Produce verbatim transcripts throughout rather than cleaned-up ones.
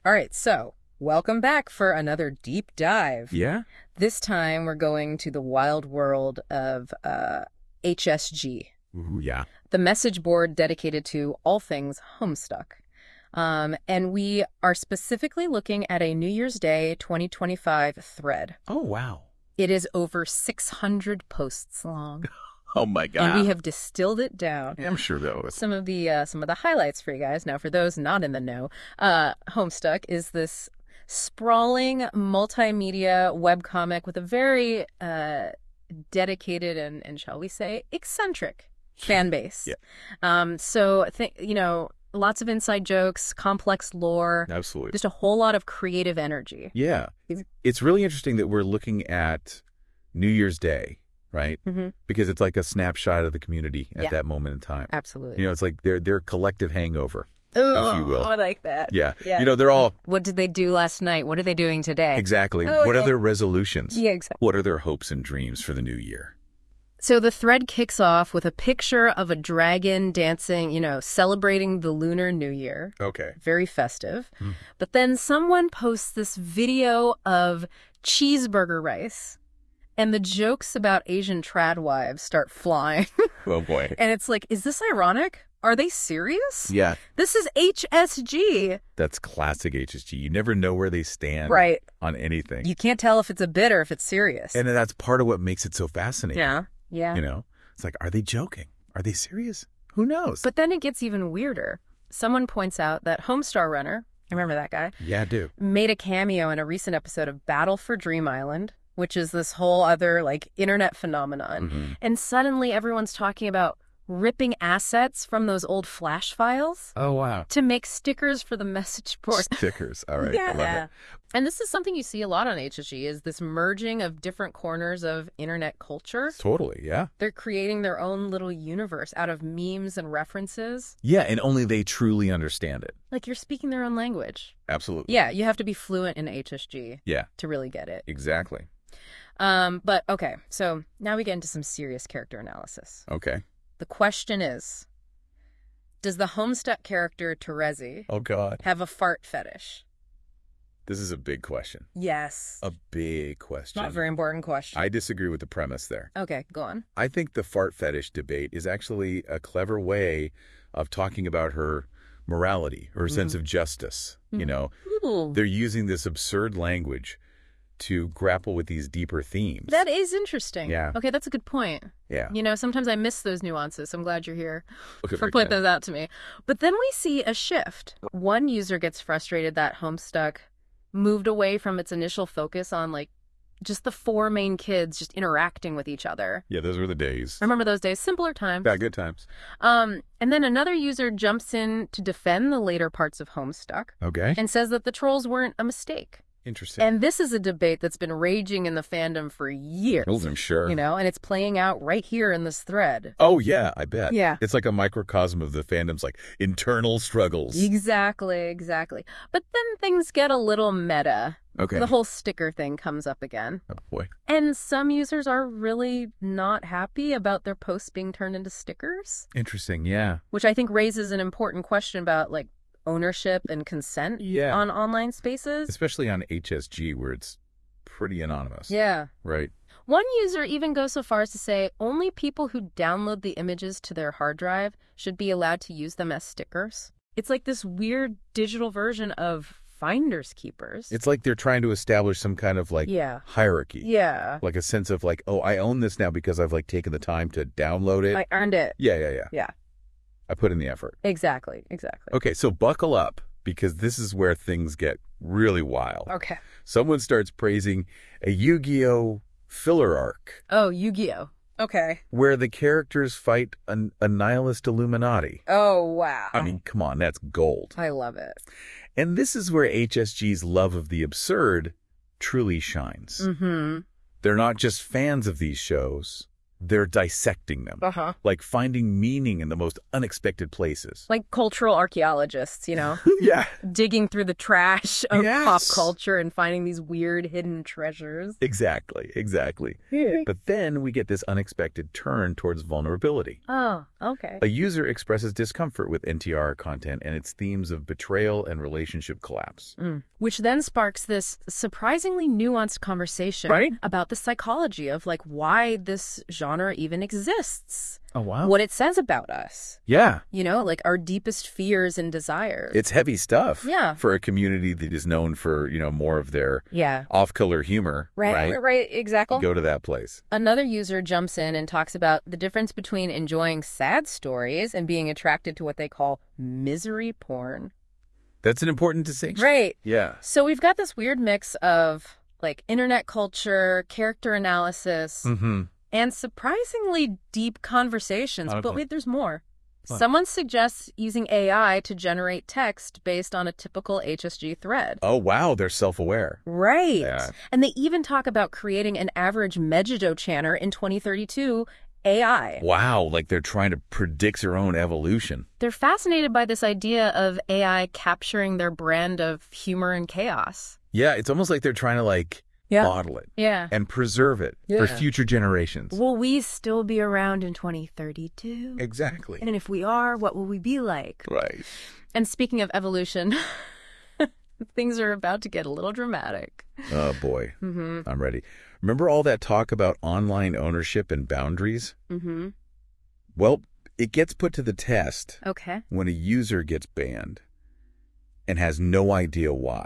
All right, so welcome back for another deep dive. Yeah? This time we're going to the wild world of uh, H S G. Ooh, yeah. The message board dedicated to all things Homestuck. Um, and we are specifically looking at a New Year's Day twenty twenty-five thread. Oh, wow. It is over six hundred posts long. Oh, my God. And we have distilled it down. Yeah, I'm sure those. Some of the uh, some of the highlights for you guys. Now, for those not in the know, uh, Homestuck is this sprawling multimedia webcomic with a very uh, dedicated and, and shall we say, eccentric fan base. Yeah. Um, so, th- you know, lots of inside jokes, complex lore. Absolutely. Just a whole lot of creative energy. Yeah. It's really interesting that we're looking at New Year's Day, right? Mm-hmm. Because it's like a snapshot of the community at Yeah. that moment in time. Absolutely. You know, it's like their their collective hangover, oh, if you will. I like that. Yeah. Yeah. You know, they're all, What did they do last night? What are they doing today? exactly. Oh, What yeah. are their resolutions? Yeah, exactly. What are their hopes and dreams for the new year? So the thread kicks off with a picture of a dragon dancing, you know, celebrating the Lunar New Year. Okay. Very festive. But then someone posts this video of cheeseburger rice, and the jokes about Asian trad wives start flying. Oh, boy. And it's like, is this ironic? Are they serious? Yeah. This is H S G. That's classic H S G. You never know where they stand Right. on anything. You can't tell if it's a bit or if it's serious. And that's part of what makes it so fascinating. yeah. Yeah. You know, it's like, are they joking? Are they serious? Who knows? But then it gets even weirder. Someone points out that Homestar Runner, I remember that guy, yeah, I do. made a cameo in a recent episode of Battle for Dream Island, which is this whole other like internet phenomenon. Mhm. And suddenly everyone's talking about ripping assets from those old flash files Oh, wow. to make stickers for the message board. Stickers. All right. I love Yeah. it. And this is something you see a lot on H S G, is this merging of different corners of internet culture. Totally. Yeah. They're creating their own little universe out of memes and references. Yeah. And only they truly understand it. Like you're speaking their own language. Absolutely. Yeah, you have to be fluent in H S G Yeah. to really get it. Exactly. Um, but okay, so now we get into some serious character analysis. Okay. The question is, does the Homestuck character Terezi Oh, God. have a fart fetish? This is a big question. Yes. A big question. Not a very important question. I disagree with the premise there. Okay, go on. I think the fart fetish debate is actually a clever way of talking about her morality, her sense of justice. You know, Ooh, they're using this absurd language to grapple with these deeper themes. that is interesting. Yeah. Okay, that's a good point. Yeah. You know, sometimes I miss those nuances. I'm glad you're here Okay, for very pointing good. those out to me. But then we see a shift. One user gets frustrated that Homestuck moved away from its initial focus on like just the four main kids just interacting with each other. Yeah, those were the days. Remember those days? Simpler times. Yeah, good times. Um, and then another user jumps in to defend the later parts of Homestuck Okay. and says that the trolls weren't a mistake. Interesting. And this is a debate that's been raging in the fandom for years. Well, I'm sure. You know, and it's playing out right here in this thread. Oh, yeah, I bet. Yeah. It's like a microcosm of the fandom's like internal struggles. Exactly, exactly. But then things get a little meta. Okay. The whole sticker thing comes up again. Oh, boy. And some users are really not happy about their posts being turned into stickers, Interesting. Yeah. which I think raises an important question about like ownership and consent Yeah. on online spaces. Especially on H S G where it's pretty anonymous. Yeah. Right. One user even goes so far as to say only people who download the images to their hard drive should be allowed to use them as stickers. It's like this weird digital version of finders keepers. It's like they're trying to establish some kind of like Yeah. hierarchy. Yeah. Like a sense of like, oh, I own this now because I've like taken the time to download it. I earned it. yeah, yeah, yeah. Yeah. I put in the effort. Exactly. Exactly. Okay, so buckle up because this is where things get really wild. Okay. Someone starts praising a Yu-Gi-Oh! Filler arc Oh, Yu-Gi-Oh! Okay. where the characters fight an, a nihilist Illuminati. Oh, wow. I mean, come on, that's gold. I love it. And this is where H S G's love of the absurd truly shines. Mm-hmm. They're not just fans of these shows, they're dissecting them. Uh-huh. Like finding meaning in the most unexpected places. Like cultural archaeologists, you know, Yeah. digging through the trash of Yes. pop culture and finding these weird hidden treasures. Exactly, exactly. But then we get this unexpected turn towards vulnerability. Oh, okay. A user expresses discomfort with N T R content and its themes of betrayal and relationship collapse. Mm. Which then sparks this surprisingly nuanced conversation Right? about the psychology of like why this genre even exists. Oh, wow. What it says about us. Yeah. You know, like our deepest fears and desires. It's heavy stuff. Yeah. For a community that is known for, you know, more of their yeah. off-color humor. Right, Right. right, right, exactly. Go to that place. Another user jumps in and talks about the difference between enjoying sad stories and being attracted to what they call misery porn. That's an important distinction. Right. Yeah. So we've got this weird mix of like internet culture, character analysis, Mm-hmm. and surprisingly deep conversations. Okay. But wait, there's more. What? Someone suggests using A I to generate text based on a typical H S G thread. Oh, wow. They're self-aware. Right. Yeah. And they even talk about creating an average Megiddo chanter in twenty thirty-two A I. Wow. Like they're trying to predict their own evolution. They're fascinated by this idea of A I capturing their brand of humor and chaos. Yeah. It's almost like they're trying to like Yeah. bottle it Yeah. and preserve it Yeah. for future generations. Will we still be around in twenty thirty-two? Exactly. And if we are, what will we be like? Right. And speaking of evolution, things are about to get a little dramatic. Oh, boy. Mm-hmm. I'm ready. Remember all that talk about online ownership and boundaries? Mm-hmm. Well, it gets put to the test Okay. when a user gets banned and has no idea why.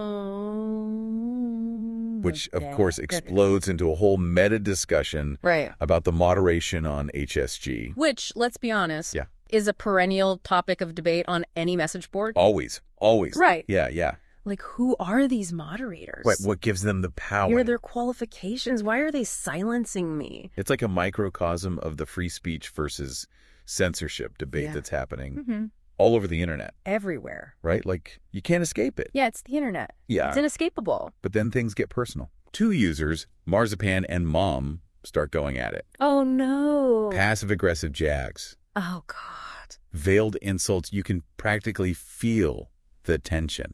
Oh. Which, of yeah. course, explodes into a whole meta discussion Right. about the moderation on H S G. Which, let's be honest, Yeah. is a perennial topic of debate on any message board. Always. Always. Right. Yeah, yeah. Like, who are these moderators? What, what gives them the power? Here are their qualifications. Why are they silencing me? It's like a microcosm of the free speech versus censorship debate Yeah. that's happening Mm-hmm. all over the internet, Everywhere. right? Like, you can't escape it. Yeah, it's the internet. Yeah. It's inescapable. But then things get personal. Two users, Marzipan and Mom, start going at it. Oh, no. Passive-aggressive jags. Oh, God. Veiled insults. You can practically feel the tension.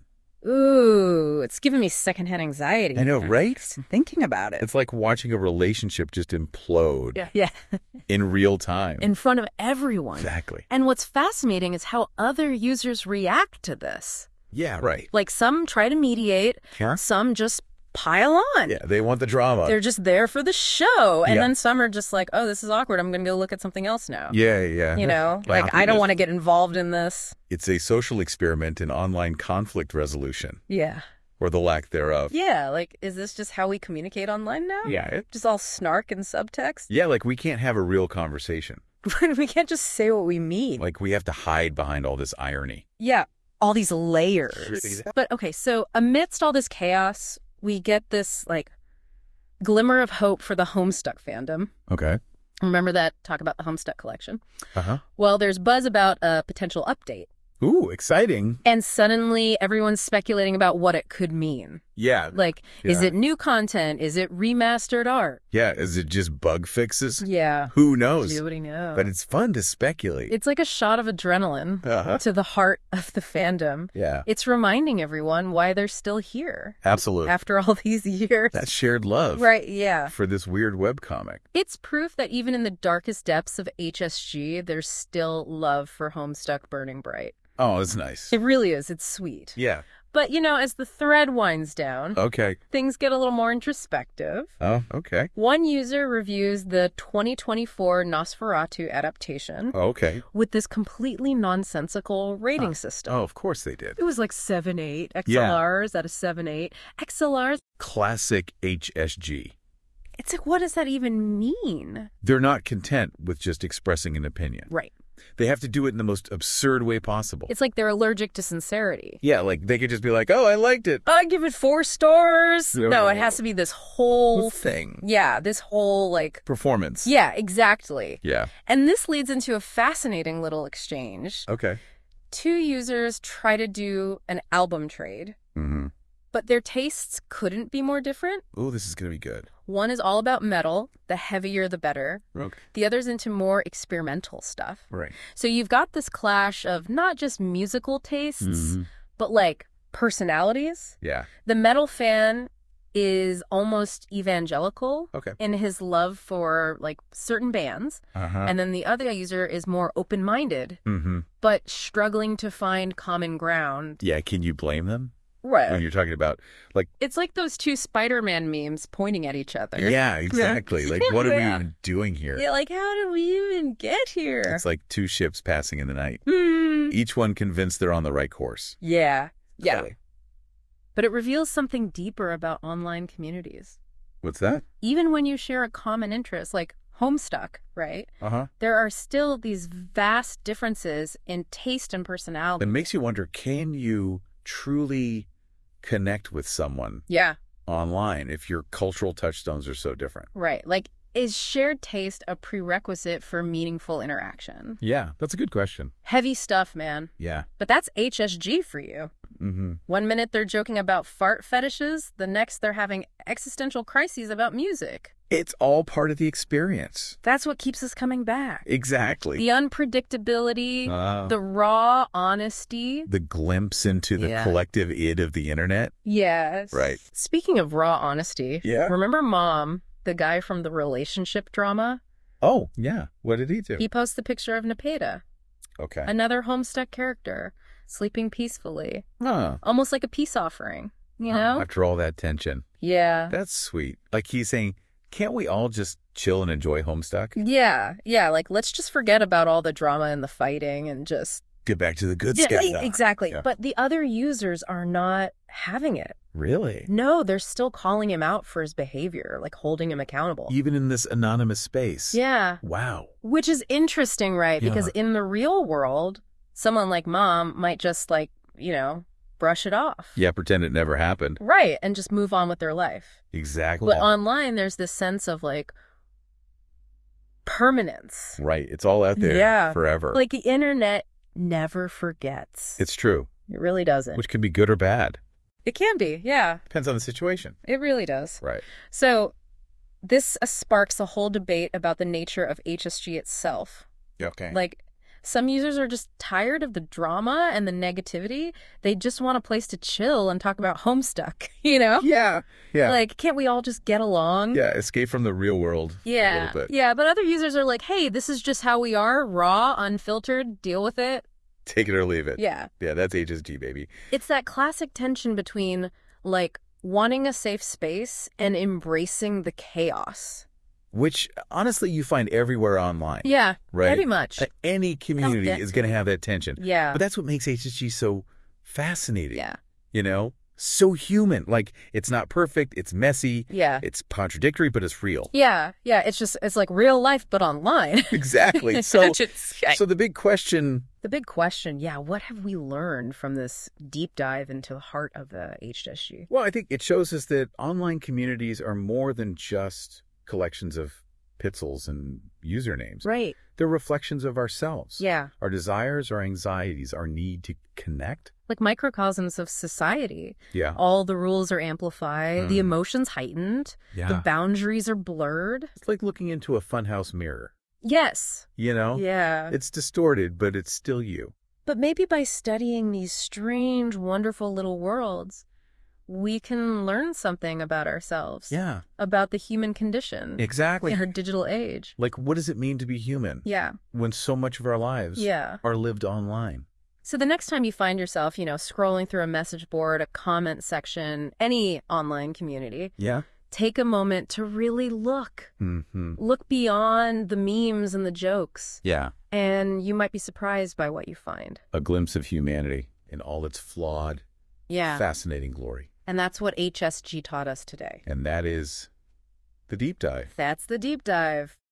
Ooh, it's giving me secondhand anxiety. I know, right? Just thinking about it. It's like watching a relationship just implode Yeah. Yeah. in real time. In front of everyone. Exactly. And what's fascinating is how other users react to this. Yeah, right. Like, some try to mediate, Huh? some just pile on. Yeah, they want the drama. They're just there for the show. And Yeah. then some are just like, oh, this is awkward. I'm going to go look at something else now. Yeah, yeah. You know, Like, like, I don't want to get involved in this. It's a social experiment in online conflict resolution, Yeah. or the lack thereof. Yeah. Like, is this just how we communicate online now? Yeah. it- Just all snark and subtext? Yeah, like we can't have a real conversation. We can't just say what we mean. Like we have to hide behind all this irony. Yeah. All these layers. But okay, so amidst all this chaos, we get this like glimmer of hope for the Homestuck fandom. Okay. Remember that talk about the Homestuck collection? Uh-huh. Well, there's buzz about a potential update. Ooh, exciting. And suddenly everyone's speculating about what it could mean. Yeah. Like, is Yeah. it new content? Is it remastered art? Yeah, is it just bug fixes? Yeah. Who knows? Nobody knows. But it's fun to speculate. It's like a shot of adrenaline Uh-huh. to the heart of the fandom. Yeah. It's reminding everyone why they're still here Absolutely. after all these years. That shared love. Right, yeah. For this weird webcomic. It's proof that even in the darkest depths of H S G, there's still love for Homestuck burning bright. Oh, that's nice. It really is. It's sweet. Yeah. But, you know, as the thread winds down, Okay. things get a little more introspective. Oh, okay. One user reviews the twenty twenty-four Nosferatu adaptation Okay. with this completely nonsensical rating system. Oh, of course they did. It was like seven eight. X L Yeah. Rs at a seven eight. X L Rs, Classic H S G. it's like, what does that even mean? They're not content with just expressing an opinion. Right. They have to do it in the most absurd way possible. It's like they're allergic to sincerity. Yeah, like they could just be like, oh, I liked it. I give it four stars. No, No, no. it has to be this whole Thing. Yeah, this whole like Performance. yeah, exactly. Yeah. And this leads into a fascinating little exchange. Okay. Two users try to do an album trade, Mm-hmm. But their tastes couldn't be more different. Oh, this is going to be good. One is all about metal, the heavier the better. Okay. The other's into more experimental stuff. Right. So you've got this clash of not just musical tastes, Mm-hmm. but like personalities. Yeah. The metal fan is almost evangelical Okay. in his love for like certain bands. Uh-huh. And then the other user is more open-minded, Mm-hmm. but struggling to find common ground. Yeah, can you blame them? Right. When you're talking about, like, It's like those two Spider-Man memes pointing at each other. yeah, exactly. Like, what are we Yeah. even doing here? Yeah, like, how did we even get here? It's like two ships passing in the night. Hmm. Each one convinced they're on the right course. Yeah. Yeah. Clearly. But it reveals something deeper about online communities. What's that? Even when you share a common interest, like Homestuck, right? Uh-huh. There are still these vast differences in taste and personality. It makes you wonder, can you truly connect with someone Yeah. online if your cultural touchstones are so different? Right. Like, is shared taste a prerequisite for meaningful interaction? Yeah, that's a good question. Heavy stuff, man. Yeah. But that's H S G for you. Mm-hmm. One minute they're joking about fart fetishes, the next they're having existential crises about music. It's all part of the experience. That's what keeps us coming back. Exactly. The unpredictability, Uh, the raw honesty. the glimpse into the Yeah. collective id of the internet. Yes. Right. Speaking of raw honesty, Yeah. remember Mom, the guy from the relationship drama? Oh, yeah. What did he do? He posts the picture of Nepeta, Okay. another Homestuck character, sleeping peacefully, Huh. almost like a peace offering, you know? After all that tension. Yeah. That's sweet. Like he's saying, can't we all just chill and enjoy Homestuck? Yeah, yeah, like let's just forget about all the drama and the fighting and just Get back to the good yeah, stuff. e- exactly. Yeah. But the other users are not having it. Really? No, they're still calling him out for his behavior, like holding him accountable. Even in this anonymous space? Yeah, Wow. which is interesting, right? Yeah. Because in the real world, someone like Mom might just like, you know, brush it off. Yeah, pretend it never happened. Right, and just move on with their life. Exactly. But online, there's this sense of like permanence. Right. It's all out there Yeah. forever. Like the internet never forgets. It's true, It really doesn't. which can be good or bad. It can be, yeah. Depends on the situation. It really does. Right. So this uh, sparks a whole debate about the nature of H S G itself. Okay. Like, some users are just tired of the drama and the negativity. They just want a place to chill and talk about Homestuck, you know? yeah. Yeah. Like, can't we all just get along? yeah. Escape from the real world Yeah. a little bit. Yeah, but other users are like, hey, this is just how we are, raw, unfiltered, deal with it. Take it or leave it. Yeah. Yeah, that's H S G, baby. It's that classic tension between, like, wanting a safe space and embracing the chaos. Which, honestly, you find everywhere online. Yeah, Right. pretty much. Uh, Any community yeah. is going to have that tension. Yeah. But that's what makes H S G so fascinating. Yeah. You know? So human. Like, it's not perfect. It's messy. Yeah. It's contradictory, but it's real. Yeah. Yeah. It's just, it's like real life, but online. Exactly. So, It's- so the big question, the big question, yeah, what have we learned from this deep dive into the heart of the H S G? well, I think it shows us that online communities are more than just collections of pixels and usernames. Right. They're reflections of ourselves. Yeah. Our desires, our anxieties, our need to connect. Like microcosms of society. Yeah. All the rules are amplified, the Mm. emotions heightened, Yeah. the boundaries are blurred. It's like looking into a funhouse mirror. Yes. You know? Yeah. It's distorted, but it's still you. But maybe by studying these strange, wonderful little worlds, we can learn something about ourselves. Yeah. About the human condition. Exactly. In our digital age. Like, what does it mean to be human Yeah. when so much of our lives Yeah. are lived online? So the next time you find yourself, you know, scrolling through a message board, a comment section, any online community, Yeah. take a moment to really look. Mm-hmm. Look beyond the memes and the jokes, Yeah. and you might be surprised by what you find. A glimpse of humanity in all its flawed, Yeah. fascinating glory. And that's what H S G taught us today. And that is the deep dive. That's the deep dive.